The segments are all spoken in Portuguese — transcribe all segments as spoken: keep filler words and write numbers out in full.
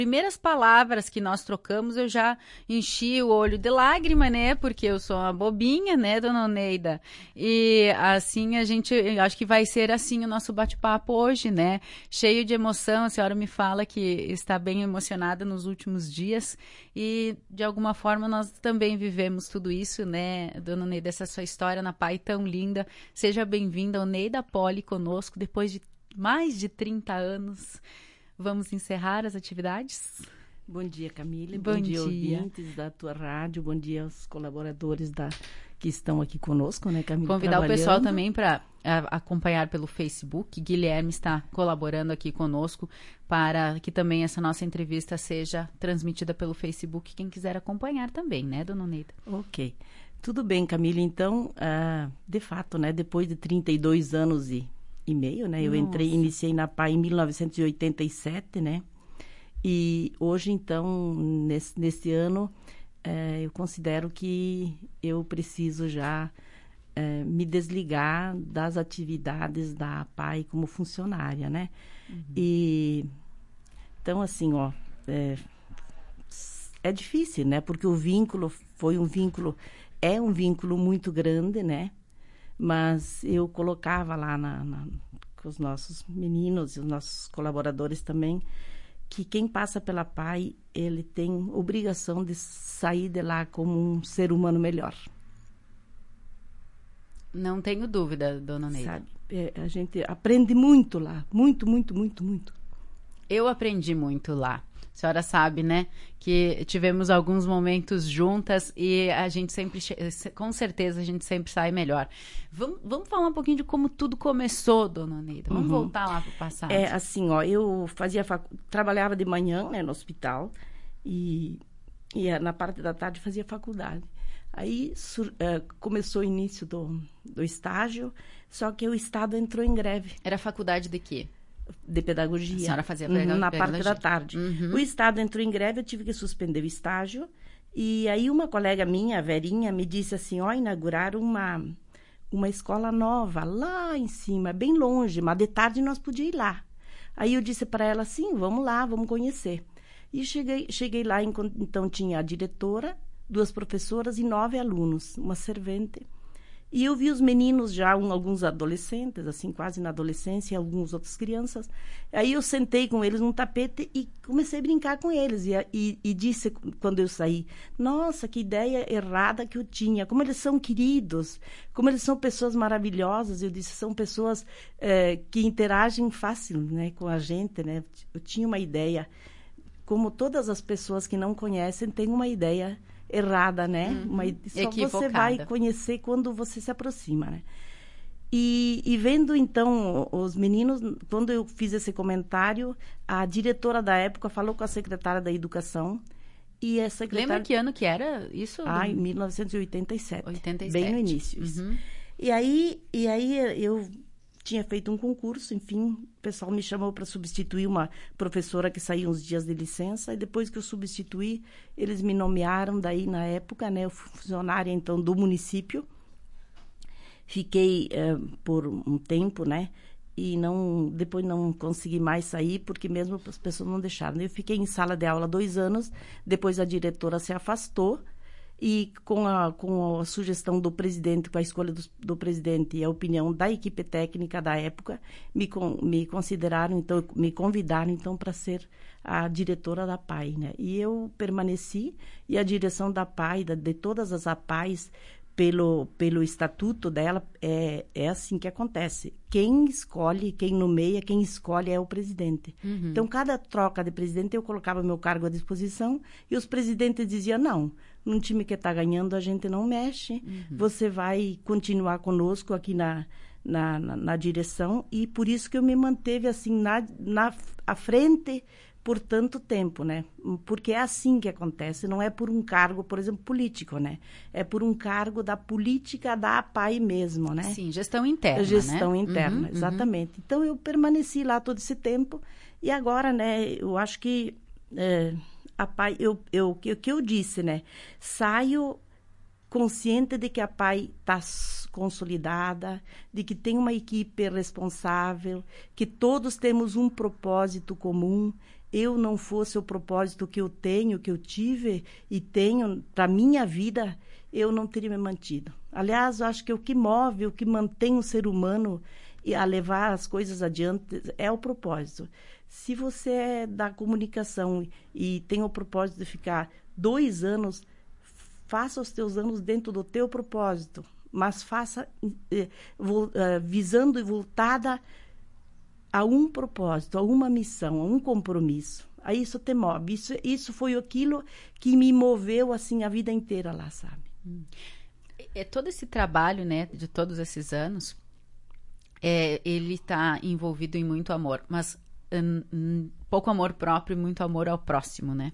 Primeiras palavras que nós trocamos, eu já enchi o olho de lágrima, né? Porque eu sou uma bobinha, né, dona Oneida? E assim a gente, acho que vai ser assim o nosso bate-papo hoje, né? Cheio de emoção. A senhora me fala que está bem emocionada nos últimos dias e de alguma forma nós também vivemos tudo isso, né, dona Oneida? Essa sua história na P A I tão linda. Seja bem-vinda, Oneida Poli, conosco depois de mais de trinta anos. Vamos encerrar as atividades? Bom dia, Camila. Bom, bom dia, dia, ouvintes da tua rádio. Bom dia aos colaboradores da, que estão aqui conosco, né, Camila? Convidar o pessoal também para acompanhar pelo Facebook. Guilherme está colaborando aqui conosco para que também essa nossa entrevista seja transmitida pelo Facebook. Quem quiser acompanhar também, né, dona Oneida? Ok. Tudo bem, Camila. Então, uh, de fato, né, depois de trinta e dois anos e e meio, né? Eu entrei, Nossa. iniciei na P A I em mil novecentos e oitenta e sete, né? E hoje, então, nesse, nesse ano, eh, eu considero que eu preciso já eh, me desligar das atividades da P A I como funcionária, né? Uhum. E, então, assim, ó, é, é difícil, né? Porque o vínculo foi um vínculo, é um vínculo muito grande, né? Mas eu colocava lá na, na, com os nossos meninos e os nossos colaboradores também, que quem passa pela P A I, ele tem obrigação de sair de lá como um ser humano melhor. Não tenho dúvida, dona Oneida. Sabe, é, a gente aprende muito lá, muito, muito, muito, muito. Eu aprendi muito lá. A senhora sabe, né, que tivemos alguns momentos juntas e a gente sempre, com certeza, a gente sempre sai melhor. Vamos, vamos falar um pouquinho de como tudo começou, dona Oneida. Vamos uhum. voltar lá para o passado. É, assim, ó, eu fazia facu... trabalhava de manhã, né, no hospital e, e na parte da tarde fazia faculdade. Aí sur... uh, começou o início do, do estágio, só que o Estado entrou em greve. Era faculdade de quê? De pedagogia. A senhora fazia pedagogia. Na parte da tarde. Uhum. O Estado entrou em greve, eu tive que suspender o estágio. E aí uma colega minha, a Verinha, me disse assim, ó, oh, inauguraram uma, uma escola nova lá em cima, bem longe, mas de tarde nós podíamos ir lá. Aí eu disse para ela, sim, vamos lá, vamos conhecer. E cheguei, cheguei lá, então tinha a diretora, duas professoras e nove alunos, uma servente. E eu vi os meninos já, um, alguns adolescentes, assim, quase na adolescência, e algumas outras crianças. Aí eu sentei com eles num tapete e comecei a brincar com eles. E, e, e disse, quando eu saí, nossa, que ideia errada que eu tinha. Como eles são queridos, como eles são pessoas maravilhosas. Eu disse, são pessoas é, que interagem fácil, né, com a gente, né. Eu tinha uma ideia, como todas as pessoas que não conhecem têm uma ideia errada, né? Uhum. Uma, só Equivocada. Você vai conhecer quando você se aproxima, né? E, e vendo, então, os meninos, quando eu fiz esse comentário, a diretora da época falou com a secretária da Educação e a secretária... Lembra que ano que era isso? Ah, em mil novecentos e oitenta e sete. oitenta e sete. Bem no início, isso. Uhum. E aí, e aí eu... tinha feito um concurso, enfim, o pessoal me chamou para substituir uma professora que saía uns dias de licença, e depois que eu substituí, eles me nomearam daí na época, né, eu fui funcionária, então, do município. Fiquei eh, por um tempo, né, e não, depois não consegui mais sair, porque mesmo as pessoas não deixaram. Eu fiquei em sala de aula dois anos, depois a diretora se afastou, e com a, com a sugestão do presidente, com a escolha do, do presidente e a opinião da equipe técnica da época, me, con, me consideraram, então, me convidaram, então, para ser a diretora da P A I, né? E eu permaneci, e a direção da P A I, da, de todas as A P A Is, pelo, pelo estatuto dela, é, é assim que acontece. Quem escolhe, quem nomeia, quem escolhe é o presidente. Uhum. Então, cada troca de presidente, eu colocava meu cargo à disposição, e os presidentes diziam, não, num time que está ganhando, a gente não mexe, uhum. Você vai continuar conosco aqui na, na, na, na direção, e por isso que eu me manteve assim na, na à frente por tanto tempo, né? Porque é assim que acontece, não é por um cargo, por exemplo, político, né? É por um cargo da política da A P A I mesmo, né? Sim, gestão interna, Gestão né? interna, uhum, exatamente. Uhum. Então, eu permaneci lá todo esse tempo, e agora, né, eu acho que... É, a P A I, eu, eu, o que eu disse, né? Saio consciente de que a P A I está consolidada, de que tem uma equipe responsável, que todos temos um propósito comum, eu não fosse o propósito que eu tenho, que eu tive e tenho para minha vida, eu não teria me mantido. Aliás, eu acho que o que move, o que mantém o ser humano a levar as coisas adiante é o propósito. Se você é da comunicação e tem o propósito de ficar dois anos, faça os teus anos dentro do teu propósito, mas faça eh, vo, uh, visando e voltada a um propósito, a uma missão, a um compromisso. Aí isso te move. Isso, isso foi aquilo que me moveu assim a vida inteira lá, sabe? Hum. É todo esse trabalho, né, de todos esses anos, é, ele está envolvido em muito amor, mas um, um, pouco amor próprio e muito amor ao próximo, né?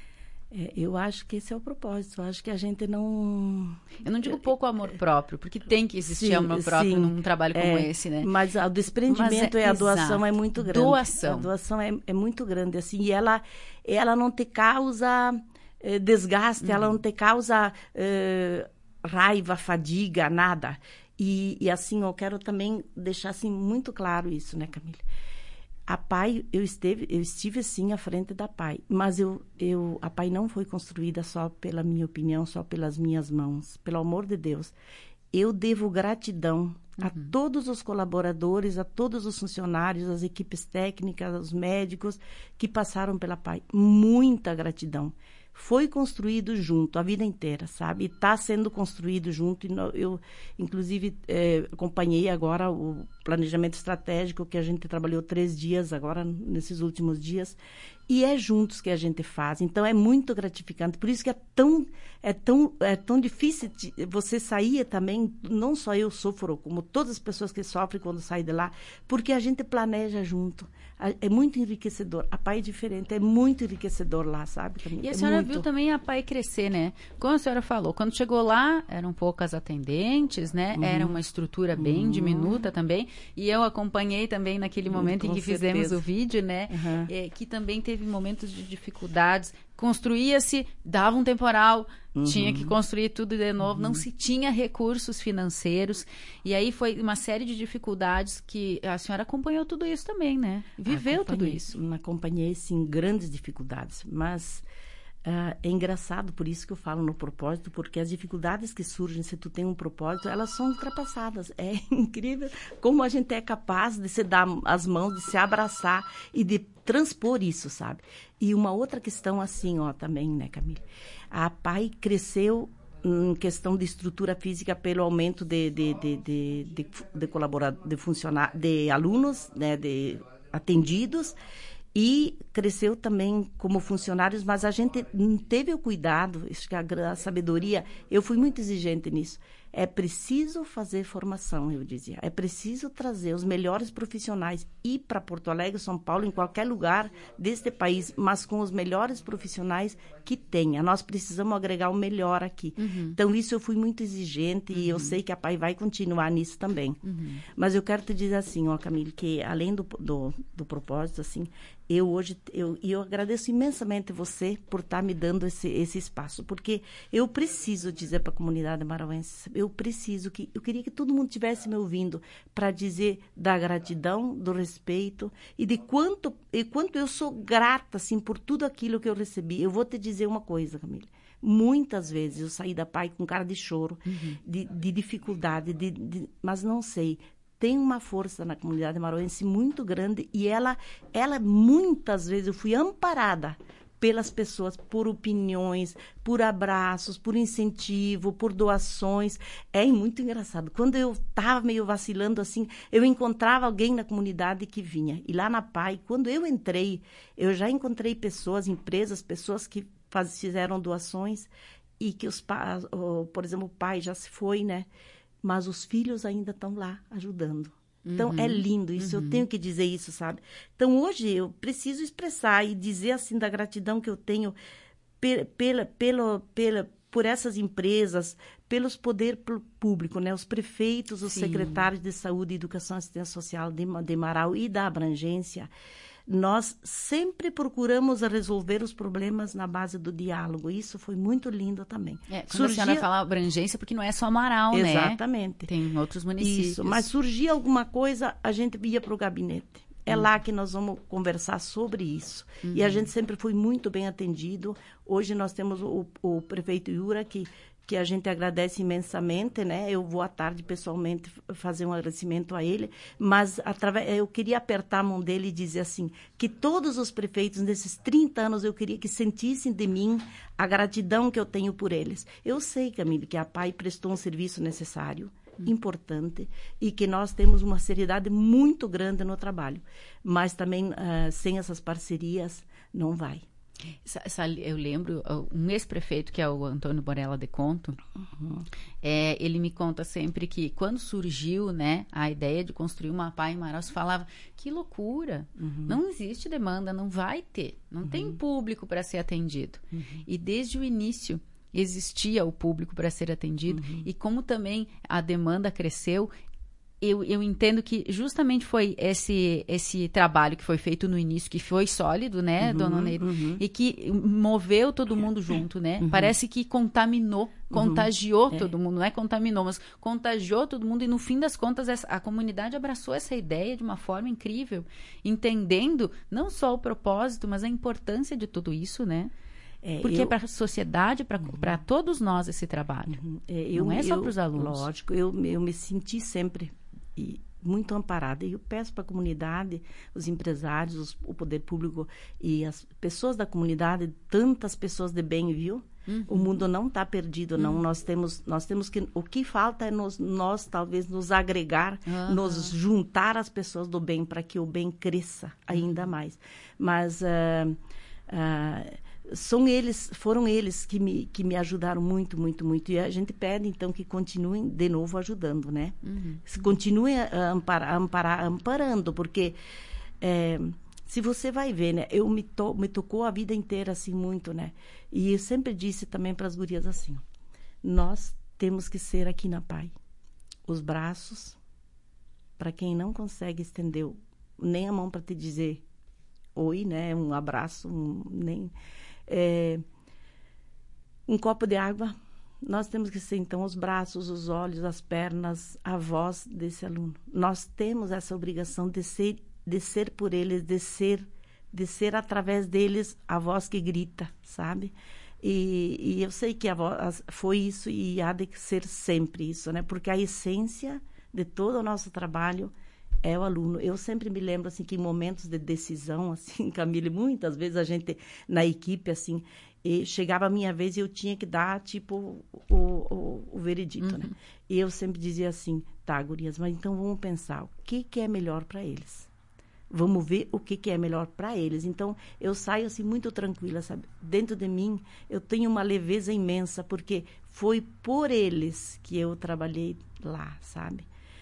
É, eu acho que esse é o propósito. Eu acho que a gente não... Eu não digo pouco amor próprio, porque tem que existir sim, amor próprio sim, num trabalho como é, esse, né? Mas o desprendimento é, e a doação exato. é muito grande. Doação. A doação é, é muito grande, assim, e ela, ela não te causa eh, desgaste, uhum. ela não te causa eh, raiva, fadiga, nada. E, e assim, eu quero também deixar assim, muito claro isso, né, Camila? A P A I, eu, esteve, eu estive sim à frente da P A I, mas eu, eu, a P A I não foi construída só pela minha opinião, só pelas minhas mãos. Pelo amor de Deus, eu devo gratidão uhum. a todos os colaboradores, a todos os funcionários, as equipes técnicas, os médicos que passaram pela P A I. Muita gratidão. Foi construído junto a vida inteira, sabe? E está sendo construído junto. E eu, inclusive, é, acompanhei agora o planejamento estratégico que a gente trabalhou três dias agora, nesses últimos dias. E é juntos que a gente faz. Então, é muito gratificante. Por isso que é tão, é tão, é tão difícil de você sair também. Não só eu sofro, como todas as pessoas que sofrem quando saem de lá. Porque a gente planeja junto. É muito enriquecedor. A P A I é diferente, é muito enriquecedor lá, sabe? Camila? E a é senhora muito... viu também a P A I crescer, né? Como a senhora falou, quando chegou lá, eram poucas atendentes, né? Uhum. Era uma estrutura bem uhum. diminuta também. E eu acompanhei também naquele momento uhum, em que certeza. fizemos o vídeo, né? Uhum. É, que também teve momentos de dificuldades. Construía-se, dava um temporal, uhum. tinha que construir tudo de novo, uhum. não se tinha recursos financeiros, e aí foi uma série de dificuldades que a senhora acompanhou tudo isso também, né? Viveu tudo isso. Acompanhei, sim, grandes dificuldades, mas uh, é engraçado, por isso que eu falo no propósito, porque as dificuldades que surgem se tu tem um propósito, elas são ultrapassadas. É incrível como a gente é capaz de se dar as mãos, de se abraçar e de transpor isso, sabe? E uma outra questão assim, ó, também, né, Camila? A P A I cresceu em questão de estrutura física pelo aumento de, de, de, de, de, de colaboradores, de funcionários, de alunos, né, de atendidos, e cresceu também como funcionários, mas a gente teve o cuidado, acho que a, a sabedoria, eu fui muito exigente nisso. É preciso fazer formação, eu dizia. É preciso trazer os melhores profissionais, ir para Porto Alegre, São Paulo, em qualquer lugar deste país, mas com os melhores profissionais que tenha. Nós precisamos agregar o melhor aqui. Uhum. Então, isso eu fui muito exigente uhum. e eu sei que a P A I vai continuar nisso também. Uhum. Mas eu quero te dizer assim, ó, Camila, que além do, do, do propósito, assim, eu hoje, eu, eu agradeço imensamente você por estar me dando esse, esse espaço, porque eu preciso dizer para a comunidade marauense, eu preciso que, eu queria que todo mundo estivesse me ouvindo para dizer da gratidão, do respeito e de quanto, e quanto eu sou grata, assim, por tudo aquilo que eu recebi. Eu vou te dizer uma coisa, Camila. Muitas vezes eu saí da P A I com cara de choro, uhum. de, de dificuldade, de, de, mas não sei. Tem uma força na comunidade marauense muito grande e ela, ela muitas vezes, eu fui amparada pelas pessoas, por opiniões, por abraços, por incentivo, por doações. É muito engraçado. Quando eu estava meio vacilando assim, eu encontrava alguém na comunidade que vinha. E lá na P A I, quando eu entrei, eu já encontrei pessoas, empresas, pessoas que faz, fizeram doações e que os pais, por exemplo, o pai já se foi, né? Mas os filhos ainda estão lá ajudando. Então, uhum, é lindo isso, uhum. eu tenho que dizer isso, sabe? Então, hoje, eu preciso expressar e dizer, assim, da gratidão que eu tenho pe- pela, pela, pela, por essas empresas, pelos poderes públicos, né? Os prefeitos, os Sim. secretários de Saúde, Educação e Assistência Social de, de Marau e da abrangência. Nós sempre procuramos resolver os problemas na base do diálogo. Isso foi muito lindo também. É, quando surgia... a senhora fala abrangência, porque não é só Marau, Exatamente. né? Tem outros municípios. Isso, mas surgia alguma coisa, a gente ia para o gabinete. É uhum. lá que nós vamos conversar sobre isso. Uhum. E a gente sempre foi muito bem atendido. Hoje nós temos o, o prefeito Yura, que, que a gente agradece imensamente, né? Eu vou à tarde pessoalmente fazer um agradecimento a ele, mas através, eu queria apertar a mão dele e dizer assim, que todos os prefeitos nesses trinta anos eu queria que sentissem de mim a gratidão que eu tenho por eles. Eu sei, Camille, que a P A I prestou um serviço necessário, importante, e que nós temos uma seriedade muito grande no trabalho, mas também uh, sem essas parcerias não vai. Essa, essa, eu lembro, um ex-prefeito, que é o Antônio Borella de Conto, uhum. é, ele me conta sempre que quando surgiu, né, a ideia de construir uma P A I em Manaus, falava, que loucura, uhum. não existe demanda, não vai ter, não uhum. tem público para ser atendido. Uhum. E desde o início existia o público para ser atendido, uhum. e como também a demanda cresceu, Eu, eu entendo que justamente foi esse, esse trabalho que foi feito no início, que foi sólido, né, uhum, dona Neida? Uhum. E que moveu todo mundo junto, né? Uhum. Parece que contaminou, contagiou uhum. todo é. mundo. Não é contaminou, mas contagiou todo mundo. E no fim das contas, essa, a comunidade abraçou essa ideia de uma forma incrível, entendendo não só o propósito, mas a importância de tudo isso, né? É, Porque eu... é para a sociedade, para uhum. todos nós esse trabalho. Uhum. É, eu, não é só para os alunos. Lógico, eu, eu me senti sempre... E muito amparada. E eu peço para a comunidade, os empresários, os, o poder público e as pessoas da comunidade, tantas pessoas de bem, viu? Uhum. O mundo não está perdido, não. Uhum. Nós temos, nós temos que... O que falta é nos, nós, talvez, nos agregar, uhum. nos juntar as pessoas do bem para que o bem cresça ainda uhum. mais. Mas... Uh, uh, São eles, foram eles que me, que me ajudaram muito, muito, muito. E a gente pede, então, que continuem de novo ajudando, né? Uhum. Continuem a amparar, amparar, amparando, porque é, se você vai ver, né? Eu me, to, me tocou a vida inteira, assim, muito, né? E eu sempre disse também para as gurias assim, nós temos que ser aqui na P A I os braços para quem não consegue estender nem a mão para te dizer oi, né? Um abraço, um, nem... É, um copo de água, nós temos que ser, então, os braços, os olhos, as pernas, a voz desse aluno. Nós temos essa obrigação de ser, de ser por eles, de ser, de ser através deles a voz que grita, sabe? E, e eu sei que a voz foi isso e há de ser sempre isso, né? Porque a essência de todo o nosso trabalho é o aluno. Eu sempre me lembro, assim, que em momentos de decisão, assim, Camille, muitas vezes a gente, na equipe, assim, e chegava a minha vez e eu tinha que dar, tipo, o, o, o veredito, uhum. né? E eu sempre dizia assim, tá, gurias, mas então vamos pensar, o que, que é melhor para eles? Vamos ver o que, que é melhor para eles. Então, eu saio, assim, muito tranquila, sabe? Dentro de mim, eu tenho uma leveza imensa, porque foi por eles que eu trabalhei lá, sabe?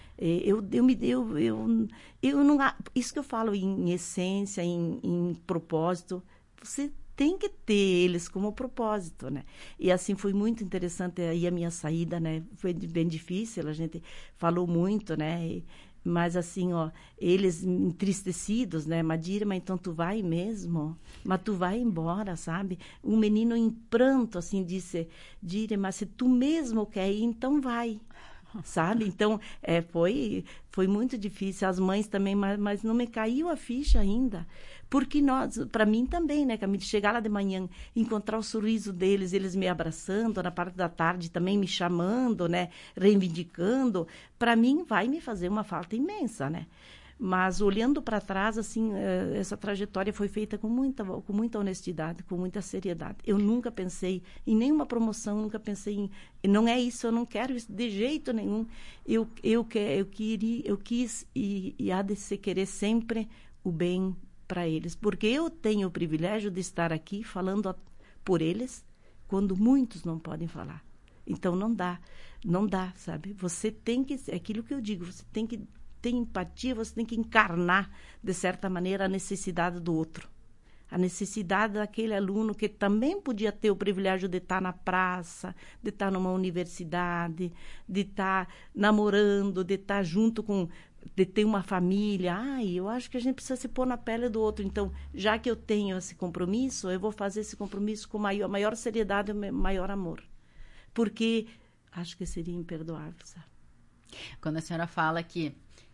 Eu, eu, me, eu, eu, eu não, isso que eu falo em essência, em, em propósito, você tem que ter eles como propósito, né? E assim foi muito interessante aí a minha saída, né? Foi bem difícil, a gente falou muito, né? E, mas assim, ó, eles entristecidos, né? Mas Dirma, então tu vai mesmo? Mas tu vai embora, sabe? Um menino em pranto, assim, disse, Dirma, se tu mesmo quer ir, então vai. Sabe? Então, é, foi, foi muito difícil. As mães também, mas, mas não me caiu a ficha ainda. Porque nós, para mim também, né, Camille, chegar lá de manhã, encontrar o sorriso deles, eles me abraçando, na parte da tarde também me chamando, né, reivindicando, para mim vai me fazer uma falta imensa, né? Mas olhando para trás, assim, essa trajetória foi feita com muita, com muita honestidade, com muita seriedade. Eu nunca pensei em nenhuma promoção, nunca pensei em... Não é isso, eu não quero isso de jeito nenhum. Eu, eu, eu, queria, eu quis e, e há de se querer sempre o bem para eles. Porque eu tenho o privilégio de estar aqui falando a, por eles quando muitos não podem falar. Então, não dá, não dá, sabe? Você tem que... É aquilo que eu digo, você tem que... tem empatia, você tem que encarnar, de certa maneira, a necessidade do outro. A necessidade daquele aluno que também podia ter o privilégio de estar na praça, de estar numa universidade, de estar namorando, de estar junto com... de ter uma família. Ai, eu acho que a gente precisa se pôr na pele do outro. Então, já que eu tenho esse compromisso, eu vou fazer esse compromisso com maior, maior seriedade e maior amor. Porque acho que seria imperdoável, sabe? Quando a senhora fala que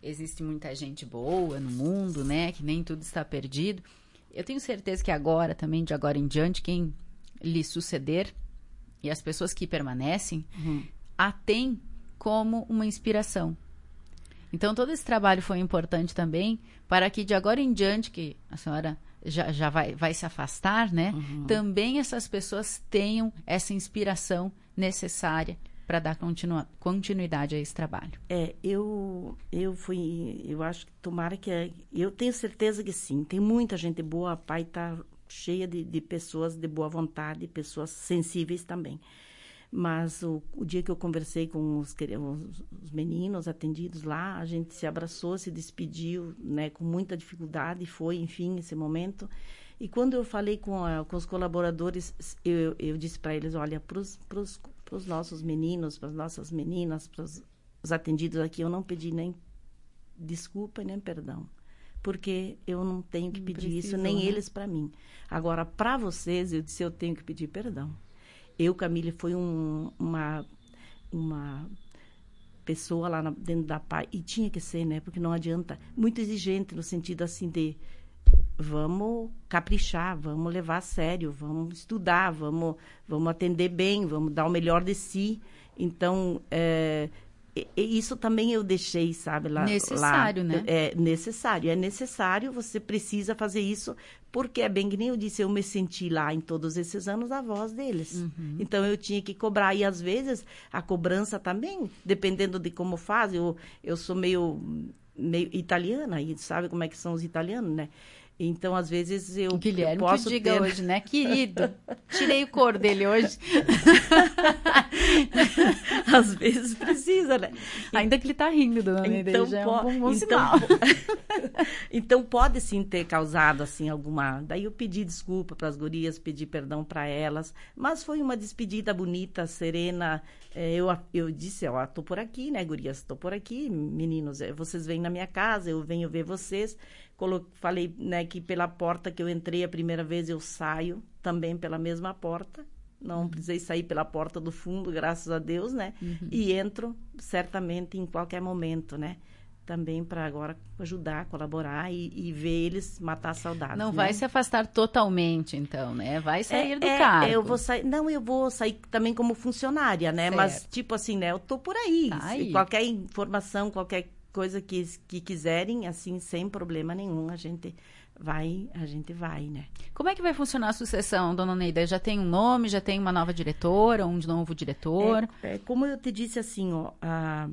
existe muita gente boa no mundo, né? Que nem tudo está perdido. Eu tenho certeza que agora, também de agora em diante, quem lhe suceder e as pessoas que permanecem, uhum. a tem como uma inspiração. Então, todo esse trabalho foi importante também para que de agora em diante, que a senhora já, já vai, vai se afastar, né? Uhum. Também essas pessoas tenham essa inspiração necessária para dar continua, continuidade a esse trabalho. É, eu, eu fui, eu acho que tomara que, eu tenho certeza que sim, tem muita gente boa, a Pai está cheia de, de pessoas de boa vontade, pessoas sensíveis também. Mas o, o dia que eu conversei com os, os, os meninos atendidos lá, a gente se abraçou, se despediu, né, com muita dificuldade, foi, enfim, esse momento. E quando eu falei com, a, com os colaboradores, eu, eu disse para eles, olha, para os nossos meninos, para as nossas meninas, para os atendidos aqui, eu não pedi nem desculpa e nem perdão. Porque eu não tenho que pedir Preciso, isso, nem né? eles para mim. Agora, para vocês, eu disse, eu tenho que pedir perdão. Eu, Camille, foi um, uma, uma pessoa lá na, dentro da Pai, e tinha que ser, né? Porque não adianta. Muito exigente no sentido assim de vamos caprichar, vamos levar a sério, vamos estudar, vamos, vamos atender bem, vamos dar o melhor de si. Então, é, isso também eu deixei, sabe, lá. Necessário, lá, né? É necessário, é necessário, você precisa fazer isso, porque é bem que nem eu disse, eu me senti lá em todos esses anos a voz deles. Uhum. Então, eu tinha que cobrar, e às vezes a cobrança também, dependendo de como faz, eu, eu sou meio, meio italiana, e sabe como é que são os italianos, né? Então, às vezes, eu, Guilherme, eu posso que diga ter... hoje, né? Querido, tirei o cor dele hoje. Às vezes precisa, né? Ainda que ele tá rindo, dona Neide, então, já é po... um bom então, sinal. Então, pode sim ter causado, assim, alguma... Daí eu pedi desculpa para as gurias, pedi perdão para elas, mas foi uma despedida bonita, serena. Eu, eu disse, ó, tô por aqui, né, gurias? Tô por aqui, meninos. Vocês vêm na minha casa, eu venho ver vocês. Colo... Falei, né, que pela porta que eu entrei a primeira vez, eu saio também pela mesma porta. Não uhum. precisei sair pela porta do fundo, graças a Deus, né? Uhum. E entro, certamente, em qualquer momento, né? Também para agora ajudar, colaborar e, e ver eles matar a saudade. Não né? vai se afastar totalmente, então, né? Vai sair é, do é, cargo. Eu vou sair, não, eu vou sair também como funcionária, né? Certo. Mas, tipo assim, né? Eu tô por aí. Tá aí. Qualquer informação, qualquer coisa que, que quiserem, assim, sem problema nenhum, a gente vai, a gente vai, né? Como é que vai funcionar a sucessão, dona Neida? Já tem um nome, já tem uma nova diretora, um novo diretor? É, é, como eu te disse, assim, ó, a,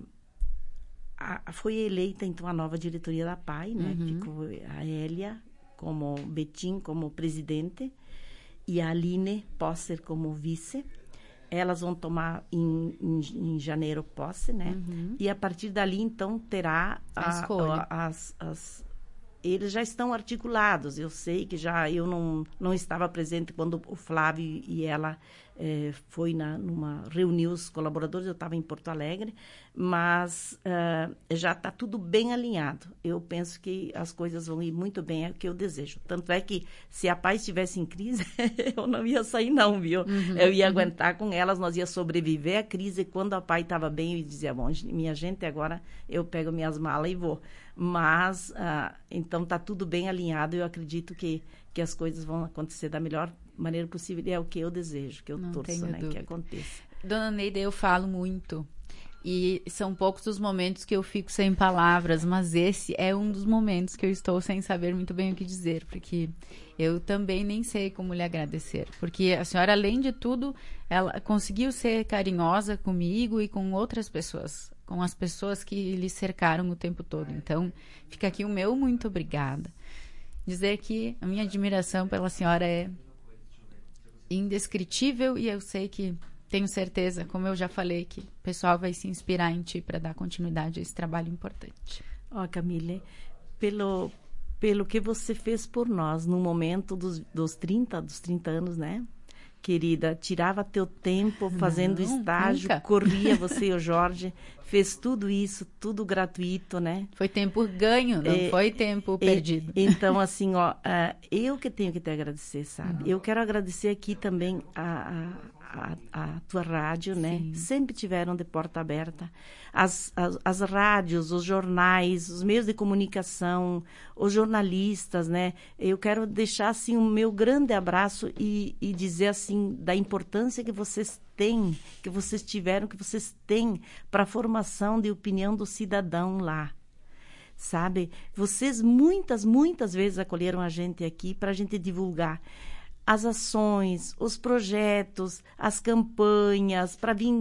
a, foi eleita, então, a nova diretoria da Pai, né? Uhum. Ficou a Hélia como Betim, como presidente, e a Aline Posser como vice. Elas vão tomar em, em, em janeiro posse, né? Uhum. E a partir dali, então, terá a, a escolha. A, as, as, eles já estão articulados. Eu sei que já eu não, não estava presente quando o Flávio e ela eh, foi na, numa reuniu os colaboradores. Eu estava em Porto Alegre, mas uh, já está tudo bem alinhado. Eu penso que as coisas vão ir muito bem, é o que eu desejo. Tanto é que se a Pai estivesse em crise, eu não ia sair não, viu? Uhum, eu ia uhum. aguentar com elas, nós ia sobreviver à crise. Quando a Pai estava bem, eu dizia, bom, minha gente, agora eu pego minhas malas e vou. Mas, uh, então, está tudo bem alinhado. Eu acredito que, que as coisas vão acontecer da melhor maneira possível. E é o que eu desejo, que eu não torço, né, que aconteça. Dona Neida, eu falo muito. E são poucos os momentos que eu fico sem palavras, mas esse é um dos momentos que eu estou sem saber muito bem o que dizer, porque eu também nem sei como lhe agradecer. Porque a senhora, além de tudo, ela conseguiu ser carinhosa comigo e com outras pessoas, com as pessoas que lhe cercaram o tempo todo. Então, fica aqui o meu muito obrigada. Dizer que a minha admiração pela senhora é indescritível e eu sei que, tenho certeza, como eu já falei, que o pessoal vai se inspirar em ti para dar continuidade a esse trabalho importante. Ó, oh, Camille, pelo, pelo que você fez por nós no momento dos, dos trinta, dos trinta anos, né? Querida, tirava teu tempo fazendo não, estágio, nunca. Corria você e o Jorge, fez tudo isso, tudo gratuito, né? Foi tempo ganho, não é, foi tempo é, perdido. Então, assim, ó, uh, eu que tenho que te agradecer, sabe? Uhum. Eu quero agradecer aqui também a, a, a tua rádio, né? Sim. Sempre tiveram de porta aberta. As, as, as rádios, os jornais, os meios de comunicação, os jornalistas, né? Eu quero deixar, assim, o meu grande abraço e, e dizer, assim, da importância que vocês têm, que vocês tiveram, que vocês têm para a formação de opinião do cidadão lá. Sabe? Vocês muitas, muitas vezes acolheram a gente aqui para a gente divulgar as ações, os projetos, as campanhas, para vir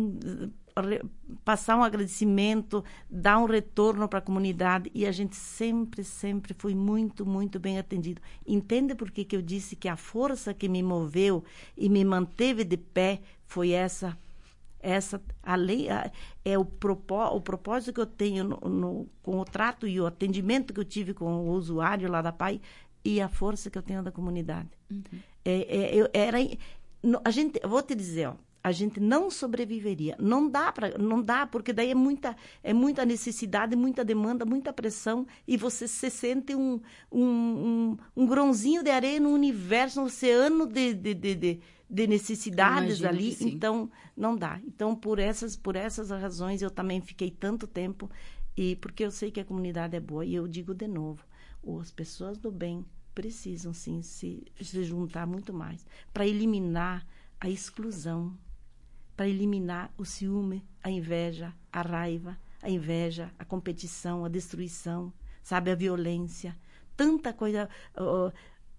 passar um agradecimento, dar um retorno para a comunidade, e a gente sempre, sempre foi muito, muito bem atendido. Entende por que que eu disse que a força que me moveu e me manteve de pé foi essa, essa a lei, a, é o, propó, o propósito que eu tenho no, no, com o trato e o atendimento que eu tive com o usuário lá da P A I, e a força que eu tenho da comunidade. Uhum. É, é, eu, era, a gente, eu vou te dizer, ó, a gente não sobreviveria. Não dá, pra, não dá, porque daí é muita, é muita necessidade, muita demanda, muita pressão, e você se sente um, um, um, um grãozinho de areia no universo, no oceano de, de, de, de, de necessidades ali. Então, não dá. Então, por essas, por essas razões, eu também fiquei tanto tempo, e porque eu sei que a comunidade é boa. E eu digo de novo, as pessoas do bem precisam, sim, se, se juntar muito mais para eliminar a exclusão, para eliminar o ciúme, a inveja, a raiva, a inveja, a competição, a destruição, sabe, a violência, tanta coisa, uh,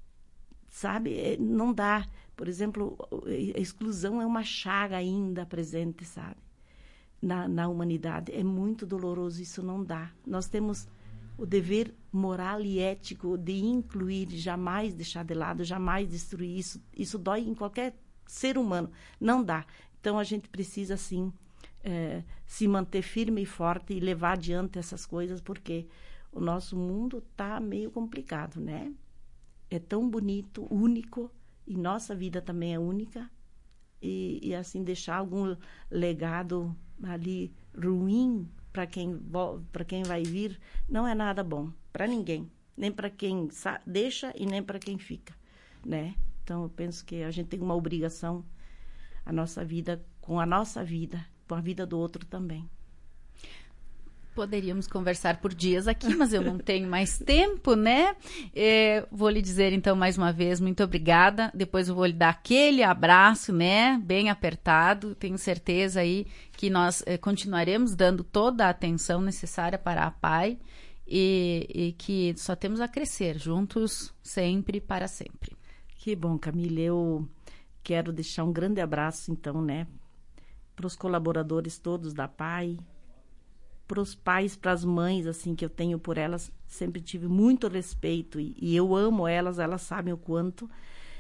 sabe, não dá. Por exemplo, a exclusão é uma chaga ainda presente, sabe, na, na humanidade. É muito doloroso, isso não dá. Nós temos o dever moral e ético de incluir, jamais deixar de lado, jamais destruir isso. Isso dói em qualquer ser humano. Não dá. Então, a gente precisa, sim, é, se manter firme e forte e levar adiante essas coisas, porque o nosso mundo está meio complicado, né? É tão bonito, único, e nossa vida também é única. E, e assim, deixar algum legado ali ruim para quem, para quem vai vir, não é nada bom para ninguém, nem para quem deixa e nem para quem fica, né? Então, eu penso que a gente tem uma obrigação, a nossa vida, com a nossa vida, com a vida do outro também. Poderíamos conversar por dias aqui, mas eu não tenho mais tempo, né? É, vou lhe dizer, então, mais uma vez, muito obrigada. Depois eu vou lhe dar aquele abraço, né? Bem apertado. Tenho certeza aí que nós é, continuaremos dando toda a atenção necessária para a P A I e, e que só temos a crescer juntos, sempre, para sempre. Que bom, Camila. Eu quero deixar um grande abraço, então, né? Para os colaboradores todos da P A I, para os pais, para as mães, assim, que eu tenho por elas, sempre tive muito respeito, e, e eu amo elas, elas sabem o quanto,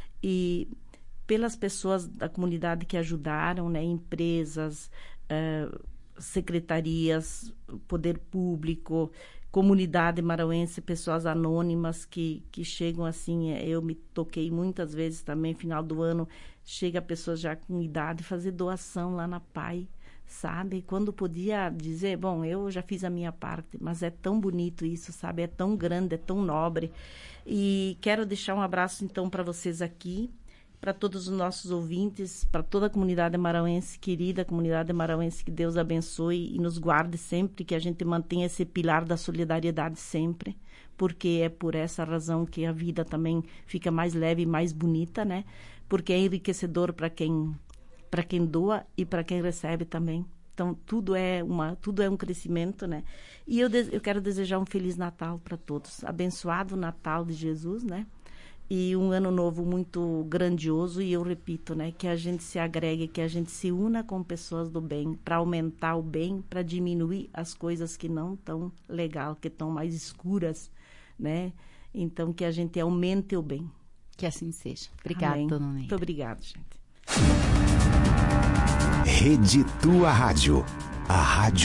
e pelas pessoas da comunidade que ajudaram, né, empresas, uh, secretarias, poder público, comunidade marauense, pessoas anônimas que, que chegam assim, eu me toquei muitas vezes também, final do ano, chega pessoas já com idade fazer doação lá na P A I, sabe? Quando podia dizer, bom, eu já fiz a minha parte, mas é tão bonito isso, sabe? É tão grande, é tão nobre. E quero deixar um abraço, então, para vocês aqui, para todos os nossos ouvintes, para toda a comunidade marauense, querida comunidade marauense, que Deus abençoe e nos guarde sempre, que a gente mantenha esse pilar da solidariedade sempre, porque é por essa razão que a vida também fica mais leve e mais bonita, né? Porque é enriquecedor para quem... para quem doa e para quem recebe também. Então, tudo é, uma, tudo é um crescimento, né? E eu, de, eu quero desejar um Feliz Natal para todos. Abençoado Natal de Jesus, né? E um ano novo muito grandioso. E eu repito, né? Que a gente se agregue, que a gente se una com pessoas do bem, para aumentar o bem, para diminuir as coisas que não estão legal, que estão mais escuras, né? Então, que a gente aumente o bem. Que assim seja. Obrigada, Amém. Dona Neida. Muito obrigada, gente. Rede Tua Rádio, a rádio